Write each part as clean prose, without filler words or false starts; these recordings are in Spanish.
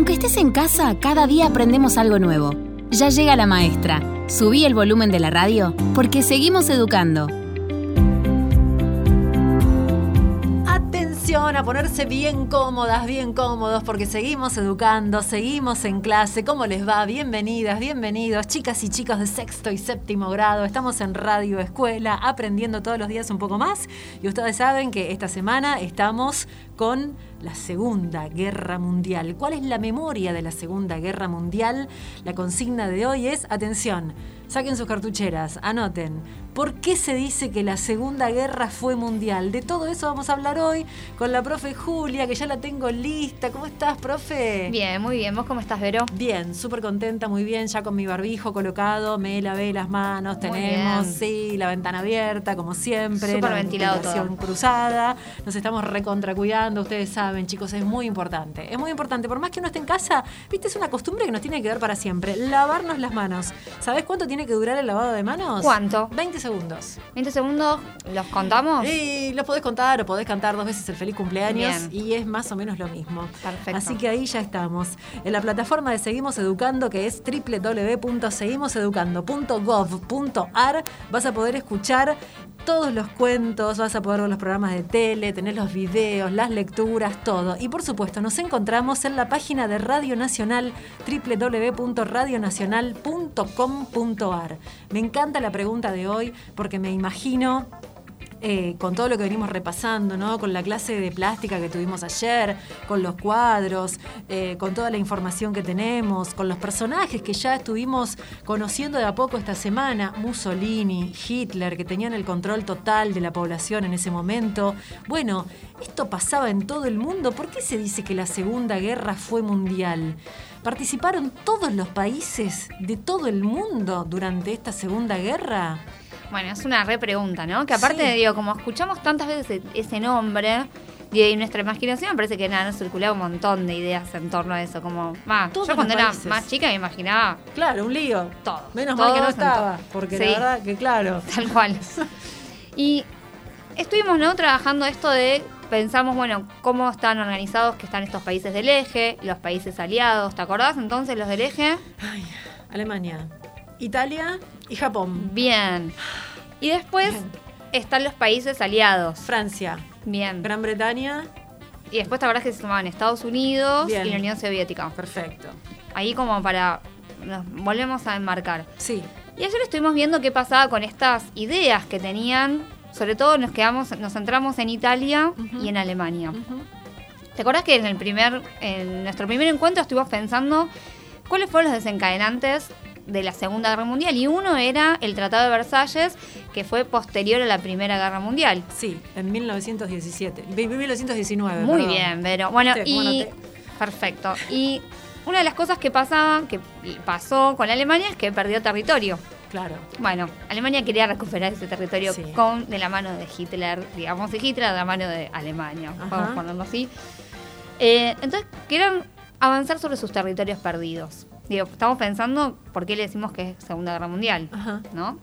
Aunque estés en casa, cada día aprendemos algo nuevo. Ya llega la maestra. Subí el volumen de la radio porque seguimos educando. A ponerse bien cómodas, bien cómodos, porque seguimos educando, seguimos en clase. ¿Cómo les va? Bienvenidas, bienvenidos, chicas y chicos de sexto y séptimo grado. Estamos en Radio Escuela, aprendiendo todos los días un poco más. Y ustedes saben que esta semana estamos con la Segunda Guerra Mundial. ¿Cuál es la memoria de la Segunda Guerra Mundial? La consigna de hoy es, atención, saquen sus cartucheras, anoten. ¿Por qué se dice que la Segunda Guerra fue mundial? De todo eso vamos a hablar hoy con la profe Julia, que ya la tengo lista. ¿Cómo estás, profe? Bien, muy bien. ¿Vos cómo estás, Vero? Bien, súper contenta, muy bien, ya con mi barbijo colocado, me lavé las manos, tenemos, sí, la ventana abierta, como siempre. Súper ventilado todo. Ventilación cruzada, nos estamos recontracuidando, ustedes saben, chicos, es muy importante. Es muy importante, por más que uno esté en casa, viste, es una costumbre que nos tiene que dar para siempre, lavarnos las manos. ¿Sabés cuánto tiene que durar el lavado de manos? ¿Cuánto? 20 segundos. 20 segundos, ¿los contamos? Y los podés contar o podés cantar 2 veces el feliz cumpleaños. Bien. Y es más o menos lo mismo. Perfecto. Así que ahí ya estamos. En la plataforma de Seguimos Educando, que es www.seguimoseducando.gov.ar, vas a poder escuchar todos los cuentos, vas a poder ver los programas de tele, tener los videos, las lecturas, todo. Y por supuesto, nos encontramos en la página de Radio Nacional, www.radionacional.com.ar. Me encanta la pregunta de hoy porque me imagino, con todo lo que venimos repasando, ¿no? Con la clase de plástica que tuvimos ayer, con los cuadros, con toda la información que tenemos, con los personajes que ya estuvimos conociendo de a poco esta semana, Mussolini, Hitler, que tenían el control total de la población en ese momento. Bueno, esto pasaba en todo el mundo. ¿Por qué se dice que la Segunda Guerra fue mundial? ¿Participaron todos los países de todo el mundo durante esta Segunda Guerra? Bueno, es una repregunta, ¿no? Que aparte, Sí. digo, como escuchamos tantas veces ese nombre, y nuestra imaginación me parece que nos circulaba un montón de ideas en torno a eso. Como, Todos yo cuando los era países. más chica me imaginaba Claro, un lío. todo. Menos mal que no Todos en estaba, todo. porque Sí. la verdad que claro. Tal cual. Y estuvimos, ¿no? Trabajando esto de, pensamos, bueno, cómo están organizados, que están estos países del eje, los países aliados, ¿te acordás? Entonces, los del eje, Ay, Alemania, Italia y Japón. bien. Y después Bien. están los países aliados, Francia, bien. Gran Bretaña, Y después, ¿te acordás que se sumaban Estados Unidos Bien. y la Unión Soviética? perfecto. Ahí como para, nos volvemos a enmarcar. Sí, Y ayer estuvimos viendo qué pasaba con estas ideas que tenían, sobre todo nos centramos en Italia y en Alemania. ¿Te acordás que en nuestro primer encuentro estuvimos pensando cuáles fueron los desencadenantes de la Segunda Guerra Mundial? Y uno era el Tratado de Versalles, que fue posterior a la Primera Guerra Mundial. sí, en 1919. Muy perdón. bien, Vero. Bueno, Sí, y bueno, perfecto. Y una de las cosas que pasó con Alemania es que perdió territorio. Claro. Bueno, Alemania quería recuperar ese territorio Sí. de la mano de Hitler, digamos, y Hitler de la mano de Alemania, Ajá. vamos a ponerlo así. Entonces, querían avanzar sobre sus territorios perdidos. Digo, estamos pensando por qué le decimos que es Segunda Guerra Mundial, Ajá. ¿no?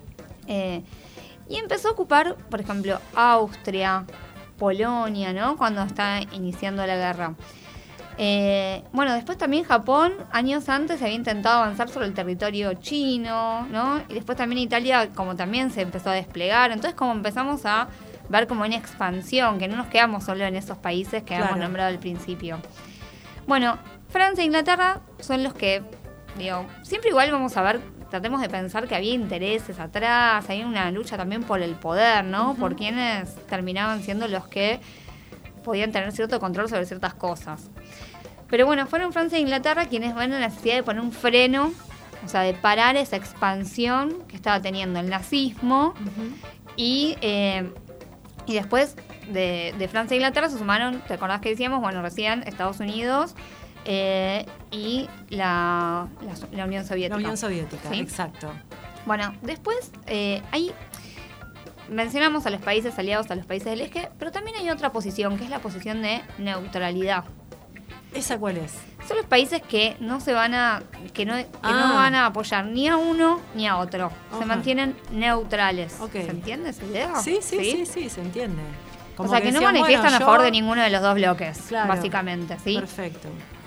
Y empezó a ocupar, por ejemplo, Austria, Polonia, ¿no? Cuando está iniciando la guerra. Bueno, después también Japón, años antes, había intentado avanzar sobre el territorio chino, ¿no? Y después también Italia, como también se empezó a desplegar. Entonces, como empezamos a ver como una expansión, que no nos quedamos solo en esos países que habíamos Claro. nombrado al principio. Bueno, Francia e Inglaterra son los que, digo, siempre igual vamos a ver, tratemos de pensar que había intereses atrás, hay una lucha también por el poder, ¿no? Por quienes terminaban siendo los que podían tener cierto control sobre ciertas cosas. Pero bueno, fueron Francia e Inglaterra quienes ven la necesidad de poner un freno, o sea, de parar esa expansión que estaba teniendo el nazismo. Y después de Francia e Inglaterra se sumaron, ¿te acordás que decíamos? Bueno, recién Estados Unidos y la Unión Soviética. La Unión Soviética, ¿Sí? exacto. Bueno, después ahí mencionamos a los países aliados, a los países del eje, pero también hay otra posición, que es la posición de neutralidad. ¿Esa cuál es? Son los países que no van a apoyar ni a uno ni a otro. Ajá. Se mantienen neutrales. Ok. ¿Se entiende esa idea? Sí, se entiende. O sea, que no decían, manifiestan bueno, a favor yo- de ninguno de los dos bloques, Claro. básicamente, ¿sí? Perfecto.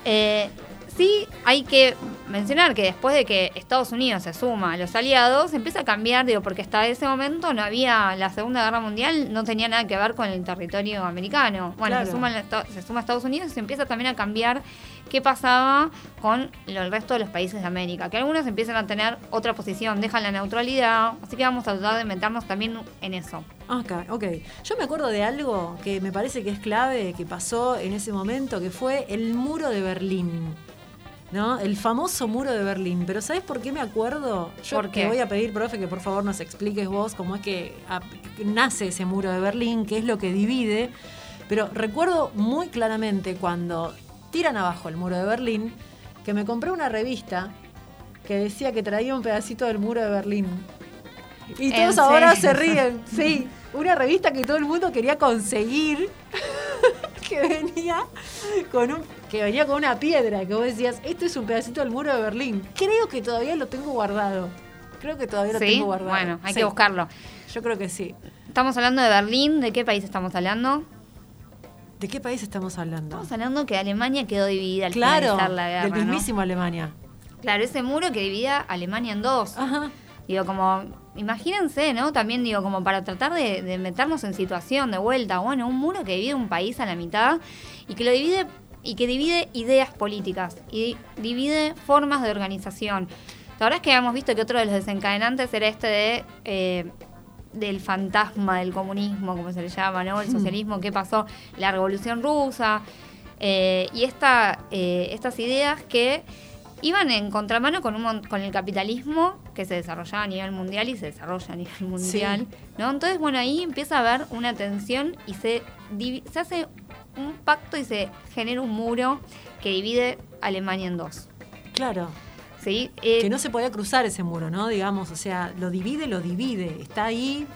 Sí, hay que mencionar que después de que Estados Unidos se suma a los aliados, empieza a cambiar, porque hasta ese momento no había, la Segunda Guerra Mundial no tenía nada que ver con el territorio americano. Bueno, Claro. se suma a Estados Unidos y se empieza también a cambiar qué pasaba con el resto de los países de América, que algunos empiezan a tener otra posición, dejan la neutralidad, así que vamos a tratar de meternos también en eso. Ok. Yo me acuerdo de algo que me parece que es clave, que pasó en ese momento, que fue el muro de Berlín. ¿No? El famoso muro de Berlín. Pero ¿sabes por qué me acuerdo? Yo ¿Por qué? te voy a pedir, profe, que por favor nos expliques vos cómo es que nace ese muro de Berlín, qué es lo que divide. Pero recuerdo muy claramente cuando tiran abajo el muro de Berlín, que me compré una revista que decía que traía un pedacito del muro de Berlín. Y ¿En todos ahora serio? se ríen. Sí, una revista que todo el mundo quería conseguir, que venía con una piedra, que vos decías, esto es un pedacito del muro de Berlín. Creo que todavía lo tengo guardado. ¿Sí? Bueno, hay Sí, que buscarlo. Yo creo que sí. Estamos hablando de Berlín, ¿de qué país estamos hablando? ¿De qué país estamos hablando? Estamos hablando que Alemania quedó dividida al Claro, finalizar la guerra, del ¿no? mismísimo Alemania. Claro, ese muro que dividía Alemania en dos. Ajá. Digo, como, imagínense, ¿no? También digo, como para tratar de meternos en situación de vuelta. Bueno, un muro que divide un país a la mitad y que lo divide y que divide ideas políticas y divide formas de organización. La verdad es que hemos visto que otro de los desencadenantes era del fantasma del comunismo, como se le llama, ¿no? El socialismo, qué pasó, la Revolución Rusa, y estas ideas que iban en contramano con el capitalismo que se desarrollaba a nivel mundial y se desarrolla a nivel mundial, ¿no? Entonces, bueno, ahí empieza a haber una tensión y se hace un pacto y se genera un muro que divide Alemania en dos. Claro. ¿Sí? Que no se podía cruzar ese muro, ¿no? Digamos, o sea, lo divide. Está ahí.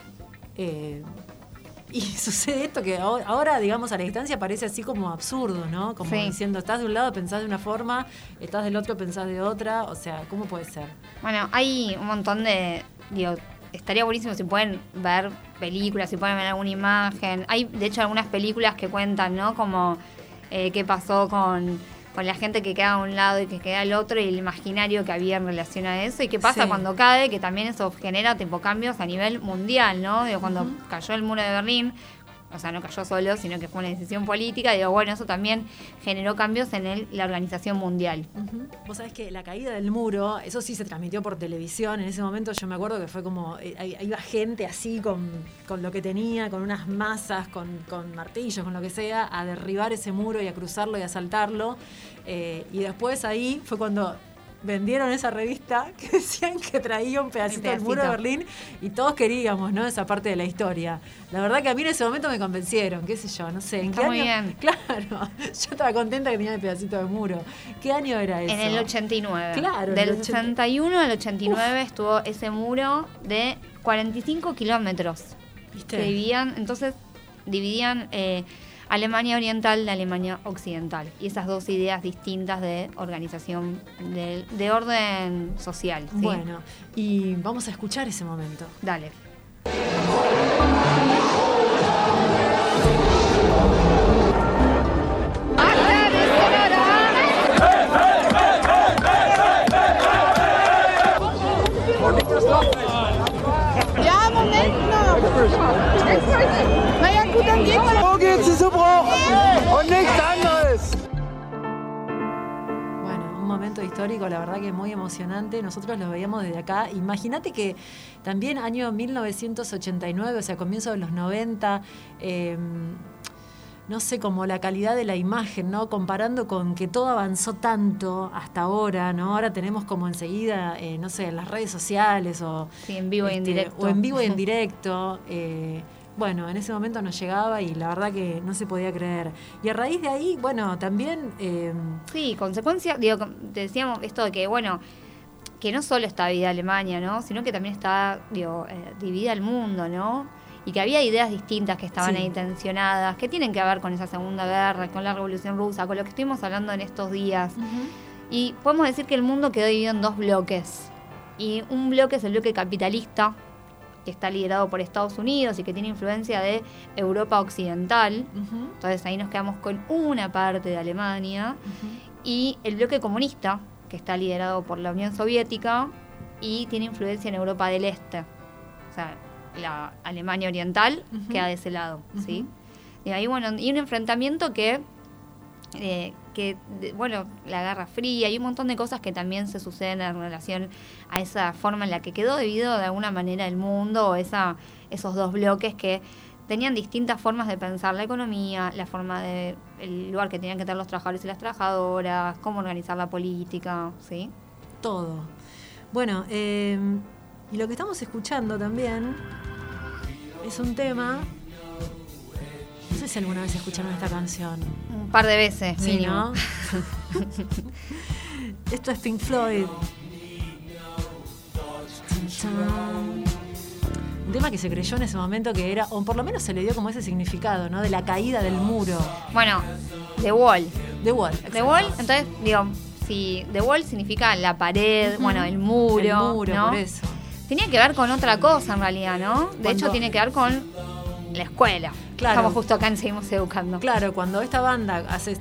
Y sucede esto que ahora, digamos, a la distancia parece así como absurdo, ¿no? Como Sí. diciendo, estás de un lado, pensás de una forma, estás del otro, pensás de otra. O sea, ¿cómo puede ser? Bueno, hay un montón de... Digo, estaría buenísimo si pueden ver películas, si pueden ver alguna imagen. Hay, de hecho, algunas películas que cuentan, ¿no? Como qué pasó con la gente que queda a un lado y que queda al otro y el imaginario que había en relación a eso. Y qué pasa Sí. cuando cae, que también eso genera tipo cambios a nivel mundial, ¿no? Digo, cuando cayó el muro de Berlín, o sea, no cayó solo, sino que fue una decisión política. Digo, bueno, eso también generó cambios en la organización mundial. Vos sabés que la caída del muro, eso sí se transmitió por televisión. En ese momento yo me acuerdo que fue como, iba gente así con lo que tenía, con unas masas, con martillos, con lo que sea, a derribar ese muro y a cruzarlo y a saltarlo. Y después ahí fue cuando vendieron esa revista que decían que traía un pedacito del muro de Berlín y todos queríamos, ¿no? Esa parte de la historia. La verdad que a mí en ese momento me convencieron, qué sé yo, no sé. ¿En Está qué muy año? bien. Claro, yo estaba contenta que tenía el pedacito de muro. ¿Qué año era eso? En el 89. Claro. Del en el 61 al 89 estuvo ese muro de 45 kilómetros. ¿Viste? Que dividían Alemania Oriental de Alemania Occidental. Y esas dos ideas distintas de organización, de orden social. ¿sí? Bueno, y vamos a escuchar ese momento. Dale. Ja, Moment noch. Naja, gut, dann geht's. So geht's zu Bruch und nichts anderes. Bueno, un momento histórico, la verdad que muy emocionante. Nosotros lo veíamos desde acá. Imagínate que también año 1989, o sea, comienzo de los 90, no sé, como la calidad de la imagen, ¿no? Comparando con que todo avanzó tanto hasta ahora, ¿no? Ahora tenemos como enseguida, no sé, en las redes sociales o... Sí, en vivo y en directo. O en vivo y en directo. Bueno, en ese momento nos llegaba y la verdad que no se podía creer. Y a raíz de ahí, bueno, también... Sí, consecuencia, digo, te decíamos esto de que, bueno, que no solo está dividida Alemania, ¿no? Sino que también está, dividida el mundo, ¿no? Y que había ideas distintas que estaban Sí. ahí tensionadas, que tienen que ver con esa Segunda Guerra, con la Revolución Rusa, con lo que estuvimos hablando en estos días. Y podemos decir que el mundo quedó dividido en dos bloques. Y un bloque es el bloque capitalista, que está liderado por Estados Unidos y que tiene influencia de Europa Occidental. Entonces ahí nos quedamos con una parte de Alemania. y el bloque comunista, que está liderado por la Unión Soviética y tiene influencia en Europa del Este. O sea, la Alemania Oriental queda de ese lado, ¿sí? Y ahí, bueno, y un enfrentamiento que la Guerra Fría y un montón de cosas que también se suceden en relación a esa forma en la que quedó dividido de alguna manera el mundo, o esos dos bloques que tenían distintas formas de pensar la economía, la forma de el lugar que tenían que tener los trabajadores y las trabajadoras, cómo organizar la política, ¿sí? Todo. Bueno, y lo que estamos escuchando también es un tema. No sé si alguna vez escucharon esta canción. Un par de veces, Sí, mínimo. ¿no? Esto es Pink Floyd. Un tema que se creyó en ese momento que era, o por lo menos se le dio como ese significado, ¿no? De la caída del muro. Bueno, The Wall. The Wall. The Wall, entonces, digo, si The Wall significa la pared, bueno, el muro, El muro, ¿no? por eso. Tenía que ver con otra cosa en realidad, ¿no? De hecho, tiene que ver con la escuela. Claro. Estamos justo acá en Seguimos Educando. Claro, cuando esta banda hace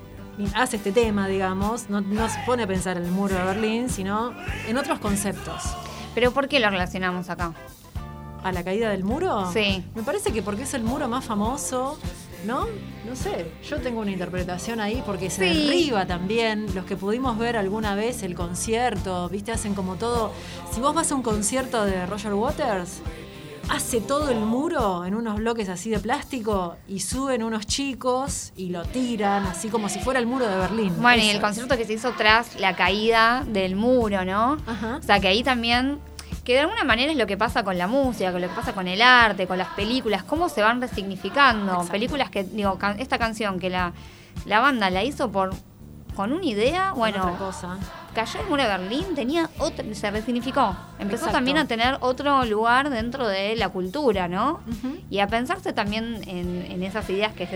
este tema, digamos, no se pone a pensar en el muro de Berlín, sino en otros conceptos. Pero ¿por qué lo relacionamos acá? ¿A la caída del muro? Sí. Me parece que porque es el muro más famoso, ¿no? No sé, yo tengo una interpretación ahí porque se derriba también. Los que pudimos ver alguna vez el concierto, ¿viste? Hacen como todo. Si vos vas a un concierto de Roger Waters, hace todo el muro en unos bloques así de plástico y suben unos chicos y lo tiran, así como si fuera el muro de Berlín. Bueno, y Eso el es. concierto que se hizo tras la caída del muro, ¿no? Ajá. O sea, que ahí también, que de alguna manera es lo que pasa con la música, con lo que pasa con el arte, con las películas, cómo se van resignificando. Exacto. Películas que, digo, esta canción que la banda la hizo con una idea, bueno, Otra cosa. cayó el muro de Berlín, se resignificó. Empezó Exacto. también a tener otro lugar dentro de la cultura, ¿no? Ujú. Y a pensarse también en esas ideas que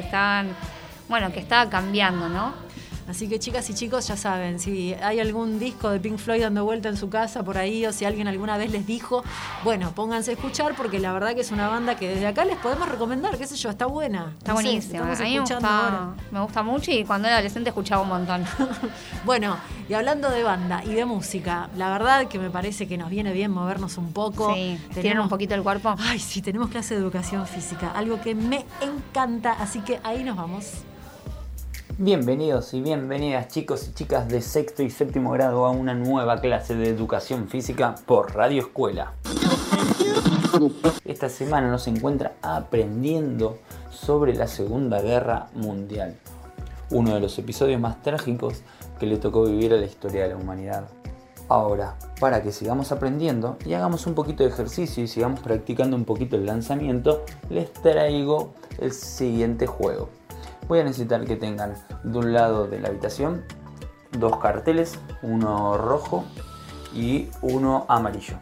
que estaba cambiando, ¿no? Así que chicas y chicos, ya saben, si hay algún disco de Pink Floyd dando vuelta en su casa por ahí, o si alguien alguna vez les dijo, bueno, pónganse a escuchar porque la verdad que es una banda que desde acá les podemos recomendar, qué sé yo, está buena. Está No sé, buenísimo. estamos A mí escuchando ahora. me gusta mucho y cuando era adolescente escuchaba un montón. Bueno, y hablando de banda y de música, la verdad que me parece que nos viene bien movernos un poco. Sí, estirar un poquito el cuerpo. Ay, sí, tenemos clase de educación física, algo que me encanta, así que ahí nos vamos. Bienvenidos y bienvenidas chicos y chicas de sexto y séptimo grado a una nueva clase de educación física por Radio Escuela. Esta semana nos encuentra aprendiendo sobre la Segunda Guerra Mundial, uno de los episodios más trágicos que le tocó vivir a la historia de la humanidad. Ahora, para que sigamos aprendiendo y hagamos un poquito de ejercicio y sigamos practicando un poquito el lanzamiento, les traigo el siguiente juego. Voy a necesitar que tengan de un lado de la habitación 2 carteles, uno rojo y uno amarillo.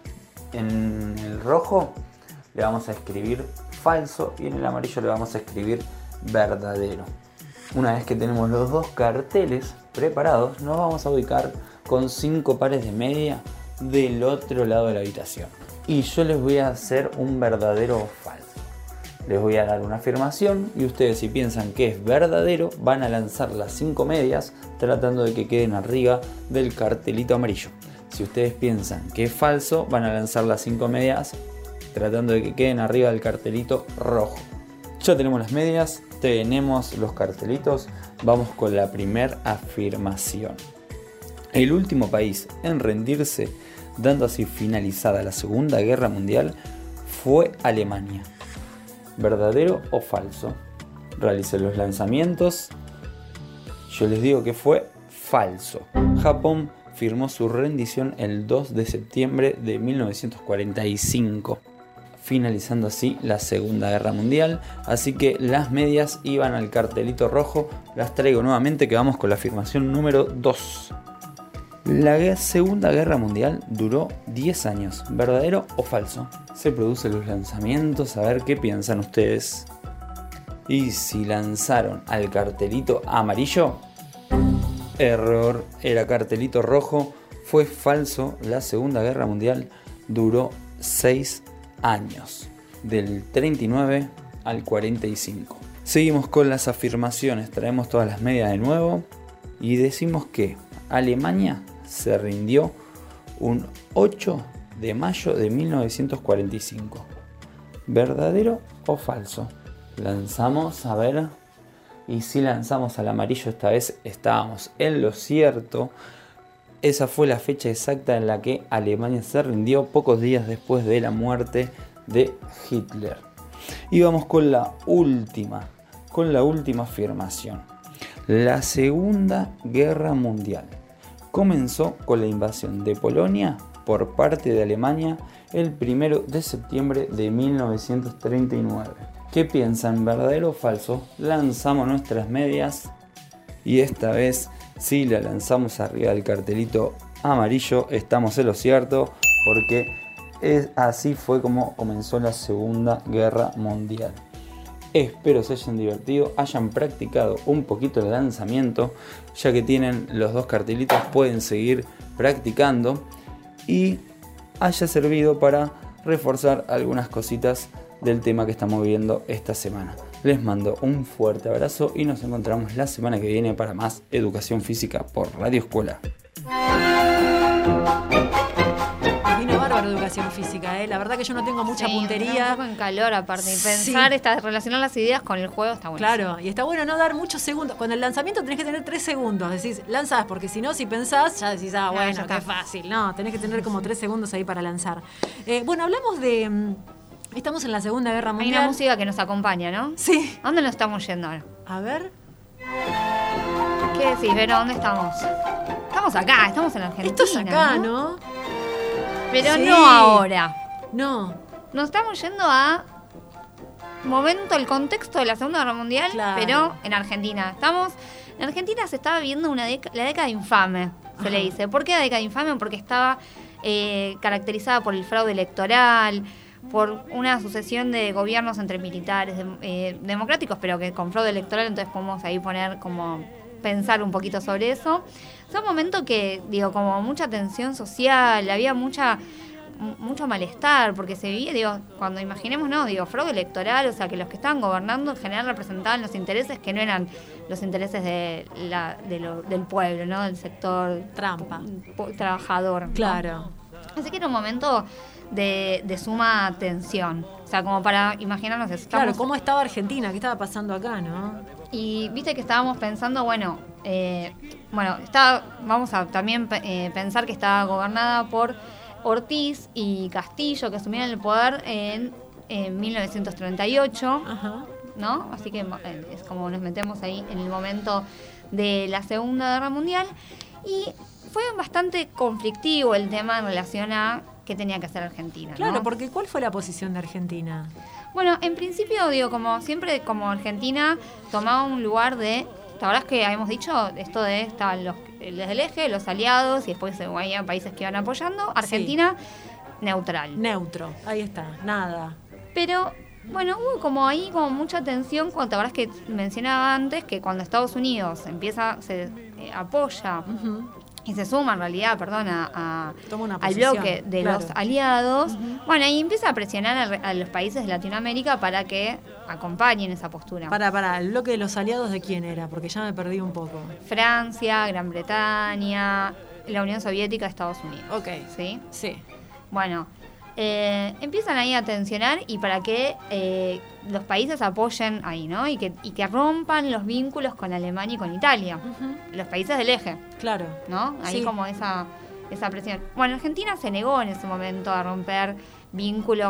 En el rojo le vamos a escribir falso y en el amarillo le vamos a escribir verdadero. Una vez que tenemos los 2 carteles preparados, nos vamos a ubicar con 5 pares de media del otro lado de la habitación. Y yo les voy a hacer un verdadero o falso. Les voy a dar una afirmación y ustedes, si piensan que es verdadero, van a lanzar las 5 medias tratando de que queden arriba del cartelito amarillo. Si ustedes piensan que es falso, van a lanzar las 5 medias tratando de que queden arriba del cartelito rojo. Ya tenemos las medias, tenemos los cartelitos, vamos con la primera afirmación. El último país en rendirse, dando así finalizada la Segunda Guerra Mundial, fue Alemania. ¿Verdadero o falso? Realicé los lanzamientos. Yo les digo que fue falso. Japón firmó su rendición el 2 de septiembre de 1945, finalizando así la Segunda Guerra Mundial. Así que las medias iban al cartelito rojo. Las traigo nuevamente, que vamos con la afirmación número 2. La Segunda Guerra Mundial duró 10 años. ¿Verdadero o falso? Se producen los lanzamientos, a ver qué piensan ustedes. Y si lanzaron al cartelito amarillo, error, era cartelito rojo, fue falso. La Segunda Guerra Mundial duró 6 años, del 39 al 45. Seguimos con las afirmaciones, traemos todas las medias de nuevo. y decimos que Alemania se rindió un 8 de mayo de 1945. ¿Verdadero o falso? Lanzamos, a ver. Y si lanzamos al amarillo, esta vez estábamos en lo cierto. Esa fue la fecha exacta en la que Alemania se rindió, pocos días después de la muerte de Hitler. Y vamos con la última afirmación. La Segunda Guerra Mundial comenzó con la invasión de Polonia por parte de Alemania el 1 de septiembre de 1939. ¿Qué piensan, verdadero o falso? Lanzamos nuestras medias y esta vez sí la lanzamos arriba del cartelito amarillo. Estamos en lo cierto porque así fue como comenzó la Segunda Guerra Mundial. Espero se hayan divertido, hayan practicado un poquito el lanzamiento. Ya que tienen los dos cartelitos, pueden seguir practicando y haya servido para reforzar algunas cositas del tema que estamos viendo esta semana. Les mando un fuerte abrazo y nos encontramos la semana que viene para más educación física por Radio Escuela. Vino bárbaro educación física, ¿eh? La verdad que yo no tengo mucha puntería. Un poco en calor aparte. Y pensar, relacionar las ideas con el juego está bueno. Claro, y está bueno no dar muchos segundos. Con el lanzamiento tenés que tener 3 segundos. Decís, lanzás, porque si no, si pensás, ya decís, bueno, qué fácil. No, tenés que tener como 3 segundos ahí para lanzar. Bueno, hablamos de... Estamos en la Segunda Guerra Mundial. Hay una música que nos acompaña, ¿no? Sí. ¿A dónde nos estamos yendo ahora? A ver. ¿Qué decís, Vero? ¿Dónde estamos? Estamos acá, estamos en Argentina. Esto es acá, ¿no? Pero sí. No ahora. No. Nos estamos yendo a el contexto de la Segunda Guerra Mundial, claro. Pero en Argentina. En Argentina se estaba viviendo la década infame, se le dice. ¿Por qué la década infame? Porque estaba caracterizada por el fraude electoral, por una sucesión de gobiernos entre militares, democráticos, pero que con fraude electoral. Entonces podemos ahí pensar un poquito sobre eso. Fue un momento que, como mucha tensión social, había mucho malestar, porque se vivía, cuando imaginemos, fraude electoral, o sea, que los que estaban gobernando en general representaban los intereses que no eran los intereses del pueblo, ¿no? Del sector trampa, trabajador, ¿no? Claro. Así que era un momento de suma tensión, o sea, como para imaginarnos eso. Claro, ¿cómo estaba Argentina? ¿Qué estaba pasando acá, no? Y viste que estábamos pensando, vamos a también pensar que estaba gobernada por Ortiz y Castillo, que asumieron el poder en 1938, Ajá. ¿no? Así que es como nos metemos ahí en el momento de la Segunda Guerra Mundial. Y fue bastante conflictivo el tema en relación a qué tenía que hacer Argentina, ¿no? Claro, porque ¿cuál fue la posición de Argentina? Bueno, en principio, como siempre, como Argentina tomaba un lugar de... La verdad es que habíamos dicho esto de estaban desde el eje, los aliados, y después había países que iban apoyando. Argentina, sí. Neutro, ahí está, nada. Pero, hubo como mucha tensión, cuando la verdad es que mencionaba antes que cuando Estados Unidos se apoya... Uh-huh. Y se suma en realidad, al bloque de los aliados. Uh-huh. Ahí empieza a presionar a los países de Latinoamérica para que acompañen esa postura. ¿El bloque de los aliados de quién era? Porque ya me perdí un poco. Francia, Gran Bretaña, la Unión Soviética, Estados Unidos. Ok. ¿Sí? Sí. Empiezan ahí a tensionar y para que los países apoyen ahí, ¿no? Y que rompan los vínculos con Alemania y con Italia. Uh-huh. Los países del eje. Claro. ¿No? Ahí sí. Como esa presión. Argentina se negó en ese momento a romper vínculos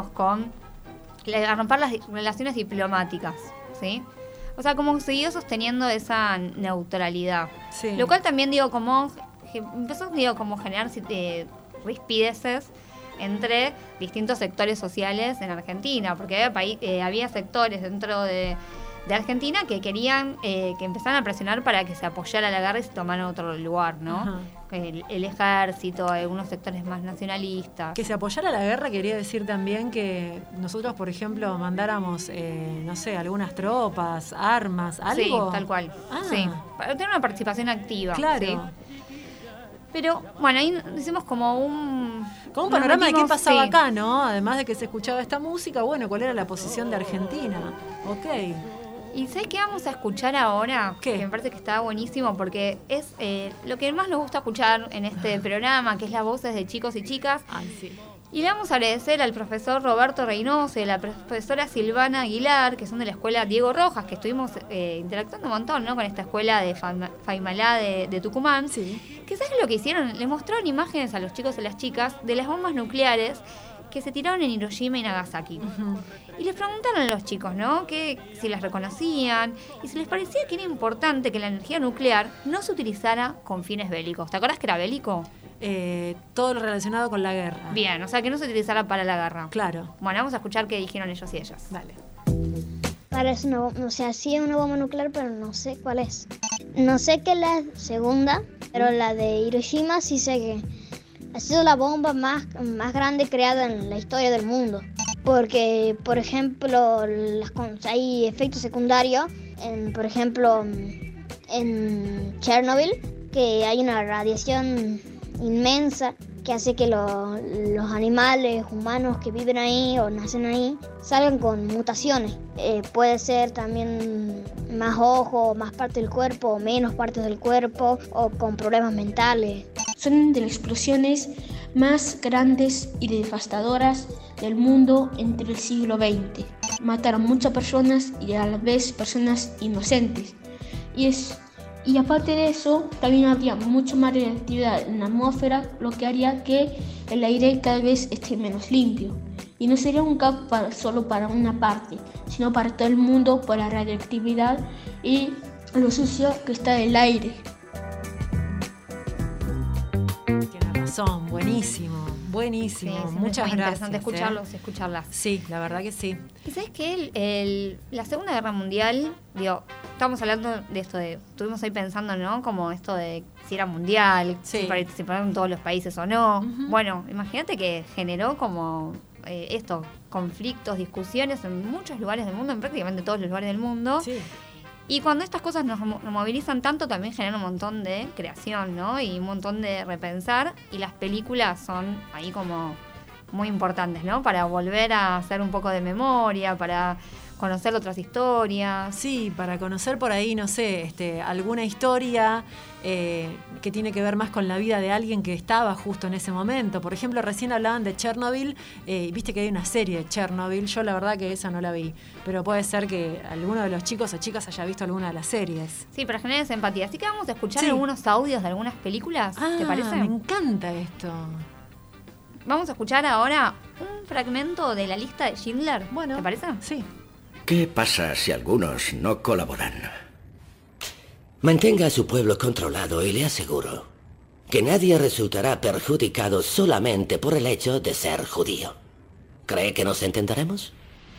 a romper las relaciones diplomáticas, ¿sí? O sea, como siguió sosteniendo esa neutralidad. Sí. Lo cual también, empezó a generar rispideces entre distintos sectores sociales en Argentina, porque había sectores dentro de Argentina que querían que empezaran a presionar para que se apoyara la guerra y se tomara otro lugar, ¿no? El ejército, algunos sectores más nacionalistas. Que se apoyara la guerra quería decir también que nosotros, por ejemplo, mandáramos, algunas tropas, armas, algo. Sí, tal cual. Sí, para tener una participación activa. Claro. ¿Sí? Pero, ahí hicimos como un panorama de qué pasaba acá, ¿no? Además de que se escuchaba esta música, ¿cuál era la posición de Argentina? Ok. ¿Y sabes qué vamos a escuchar ahora? ¿Qué? Que me parece que está buenísimo porque es lo que más nos gusta escuchar en este programa, que es las voces de chicos y chicas. Ay, sí. Y le vamos a agradecer al profesor Roberto Reynoso y a la profesora Silvana Aguilar, que son de la escuela Diego Rojas, que estuvimos interactuando un montón, ¿no? Con esta escuela de Faimalá de Tucumán. Sí. ¿Qué sabes lo que hicieron? Les mostraron imágenes a los chicos y las chicas de las bombas nucleares que se tiraron en Hiroshima y Nagasaki. Y les preguntaron a los chicos, ¿no? Que si las reconocían y si les parecía que era importante que la energía nuclear no se utilizara con fines bélicos. ¿Te acuerdas que era bélico? Todo lo relacionado con la guerra. Bien, o sea, que no se utilizara para la guerra. Claro. Bueno, vamos a escuchar qué dijeron ellos y ellas. Dale. Parece una bomba, o sea, sí es una bomba nuclear, pero no sé cuál es. No sé qué es la segunda, pero la de Hiroshima sí sé que ha sido la bomba más grande creada en la historia del mundo. Porque, por ejemplo, hay efectos secundarios, por ejemplo, en Chernobyl, que hay una radiación inmensa que hace que los animales humanos que viven ahí o nacen ahí salgan con mutaciones. Puede ser también más ojos, más partes del cuerpo o menos partes del cuerpo o con problemas mentales. Son de las explosiones más grandes y devastadoras del mundo entre el siglo XX. Mataron muchas personas y a la vez personas inocentes. Y aparte de eso, también habría mucha más radioactividad en la atmósfera, lo que haría que el aire cada vez esté menos limpio. Y no sería un caos solo para una parte, sino para todo el mundo por la radioactividad y lo sucio que está el aire. Tienes razón, buenísimo. Buenísimo, Sí, muchas es muy gracias. interesante escucharlos, escucharlas. Sí, la verdad que sí. Y sabes que la Segunda Guerra Mundial, estamos hablando de esto estuvimos ahí pensando, ¿no? Como esto de si era mundial, Sí. si participaron todos los países o no. Bueno, imagínate que generó como conflictos, discusiones en muchos lugares del mundo, en prácticamente todos los lugares del mundo. Sí. Y cuando estas cosas nos movilizan tanto, también generan un montón de creación, ¿no? Y un montón de repensar. Y las películas son ahí como muy importantes, ¿no? Para volver a hacer un poco de memoria, para conocer otras historias. Sí, para conocer por ahí, no sé, alguna historia que tiene que ver más con la vida de alguien que estaba justo en ese momento. Por ejemplo, recién hablaban de Chernobyl, viste que hay una serie de Chernobyl, yo la verdad que esa no la vi, pero puede ser que alguno de los chicos o chicas haya visto alguna de las series. Sí, para generar esa empatía. Así que vamos a escuchar Sí. algunos audios de algunas películas, ¿te parece? Me encanta esto. Vamos a escuchar ahora un fragmento de la lista de Schindler, Bueno, ¿te parece? Sí. ¿Qué pasa si algunos no colaboran? Mantenga a su pueblo controlado y le aseguro que nadie resultará perjudicado solamente por el hecho de ser judío. ¿Cree que nos entenderemos?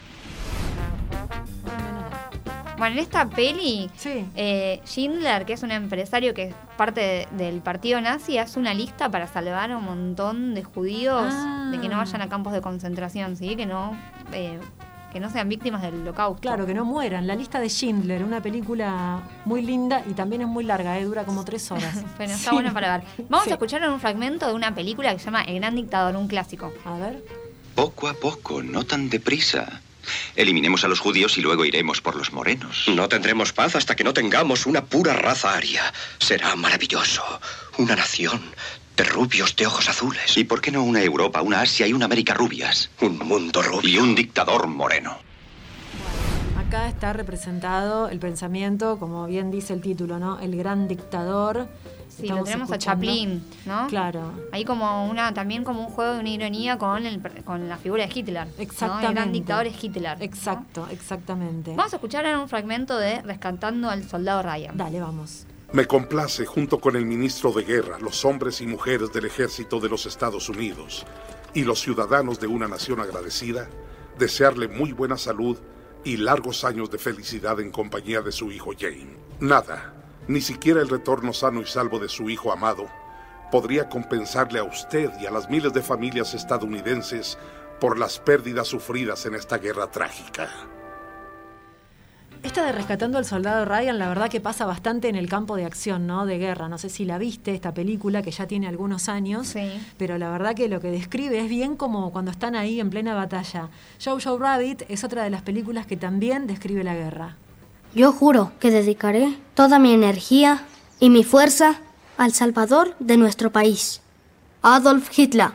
Bueno, en esta peli, Sí. Schindler, que es un empresario que es parte del partido nazi, hace una lista para salvar a un montón de judíos de que no vayan a campos de concentración, ¿sí? Que no sean víctimas del holocausto. Claro, que no mueran. La lista de Schindler, una película muy linda y también es muy larga, dura como 3 horas. Bueno, está bueno para ver. Vamos Sí. a escuchar un fragmento de una película que se llama El Gran Dictador, un clásico. A ver. Poco a poco, no tan deprisa. Eliminemos a los judíos y luego iremos por los morenos. No tendremos paz hasta que no tengamos una pura raza aria. Será maravilloso. Una nación de rubios de ojos azules. ¿Y por qué no una Europa, una Asia y una América rubias? Un mundo rubio. Y un dictador moreno. Acá está representado el pensamiento, como bien dice el título, ¿no? El gran dictador. Sí, Estamos lo tenemos escuchando. a Chaplin, ¿no? Claro. Ahí también como un juego de una ironía con la figura de Hitler. Exactamente. ¿no? El gran dictador es Hitler. ¿no? Exacto, exactamente. Vamos a escuchar ahora un fragmento de Rescatando al Soldado Ryan. Dale, vamos. Me complace, junto con el ministro de Guerra, los hombres y mujeres del ejército de los Estados Unidos y los ciudadanos de una nación agradecida, desearle muy buena salud y largos años de felicidad en compañía de su hijo Jane. Nada, ni siquiera el retorno sano y salvo de su hijo amado, podría compensarle a usted y a las miles de familias estadounidenses por las pérdidas sufridas en esta guerra trágica. Esta de Rescatando al Soldado Ryan, la verdad que pasa bastante en el campo de acción, ¿no? De guerra. No sé si la viste, esta película, que ya tiene algunos años. Sí. Pero la verdad que lo que describe es bien como cuando están ahí en plena batalla. Jojo Rabbit es otra de las películas que también describe la guerra. Yo juro que dedicaré toda mi energía y mi fuerza al salvador de nuestro país, Adolf Hitler.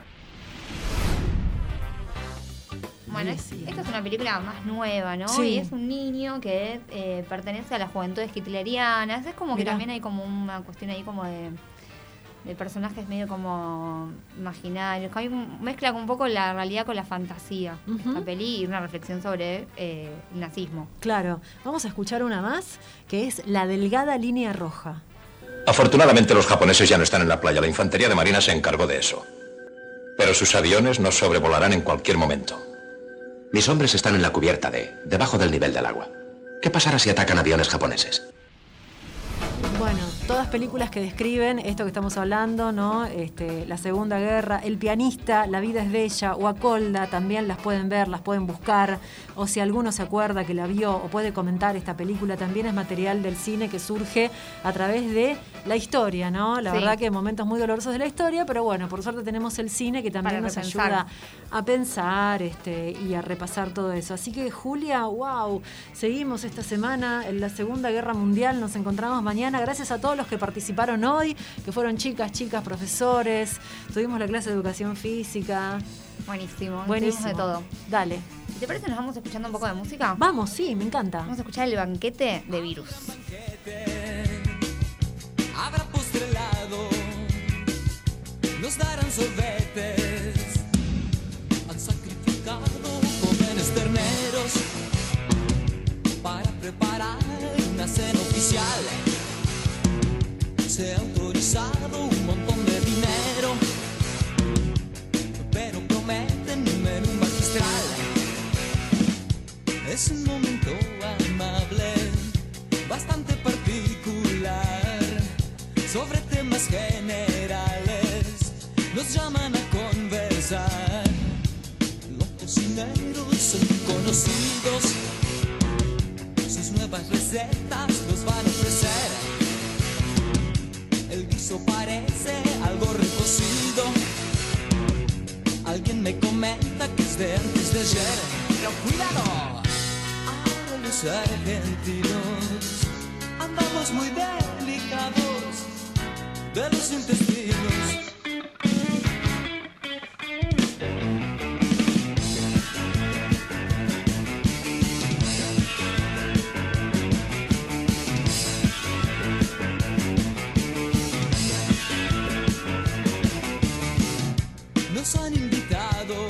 Bueno, esta es una película más nueva, ¿no? Sí. Y es un niño que pertenece a las juventudes hitlerianas. Es como que Mirá. también hay como una cuestión ahí como de personajes medio como imaginarios. Que mezcla un poco la realidad con la fantasía. Esta peli y una reflexión sobre el nazismo. Claro. Vamos a escuchar una más, que es La delgada línea roja. Afortunadamente los japoneses ya no están en la playa. La infantería de marina se encargó de eso. Pero sus aviones nos sobrevolarán en cualquier momento. Mis hombres están en la cubierta debajo del nivel del agua. ¿Qué pasará si atacan aviones japoneses? Bueno, todas películas que describen esto que estamos hablando, ¿no? La Segunda Guerra, El pianista, La vida es bella, Guacolda, también las pueden ver, las pueden buscar. O si alguno se acuerda que la vio o puede comentar esta película, también es material del cine que surge a través de la historia, ¿no? La verdad que momentos muy dolorosos de la historia, pero bueno, por suerte tenemos el cine que también nos ayuda a pensar y a repasar todo eso. Así que, Julia, wow, seguimos esta semana en la Segunda Guerra Mundial, nos encontramos mañana. Gracias a todos los que participaron hoy, que fueron chicas, profesores, tuvimos la clase de educación física. Buenísimo. Buenísimo. De todo. Dale. ¿Te parece nos vamos escuchando un poco de música? Vamos, sí, me encanta. Vamos a escuchar El banquete de Virus. Habrá postre helado, nos darán sorbetes, han sacrificado jóvenes terneros para preparar una cena oficial. Se ha autorizado un montón de dinero, pero prometen un menú magistral. Es un momento amable, bastante particular, sobre temas generales, nos llaman a conversar. Los cocineros son conocidos, sus nuevas recetas nos van a ofrecer. El guiso parece algo recocido, alguien me comenta que es de antes de ayer. Pero cuidado, ahora los argentinos andamos muy delicados de los intestinos. Nos han invitado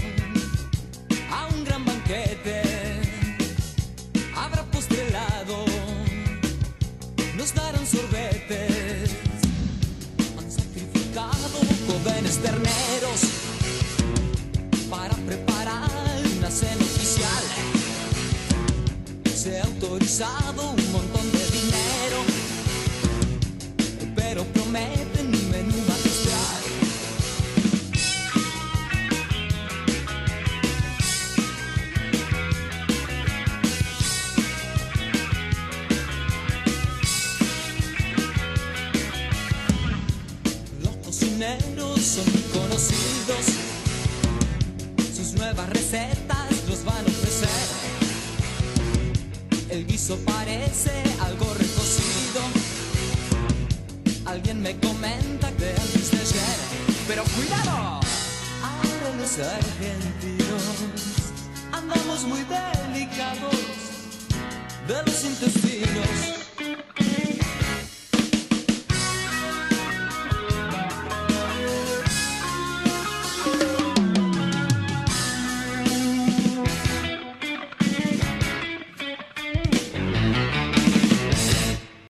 a un gran banquete, habrá postre helado, nos darán sorbetes, han sacrificado jóvenes terneros para preparar una cena oficial. Se ha autorizado un montón de dinero, pero prometen un menú magistral. Son conocidos, sus nuevas recetas nos van a ofrecer. El guiso parece algo recocido, alguien me comenta que antes de ayer. Pero cuidado, ahora los argentinos andamos muy delicados de los intestinos.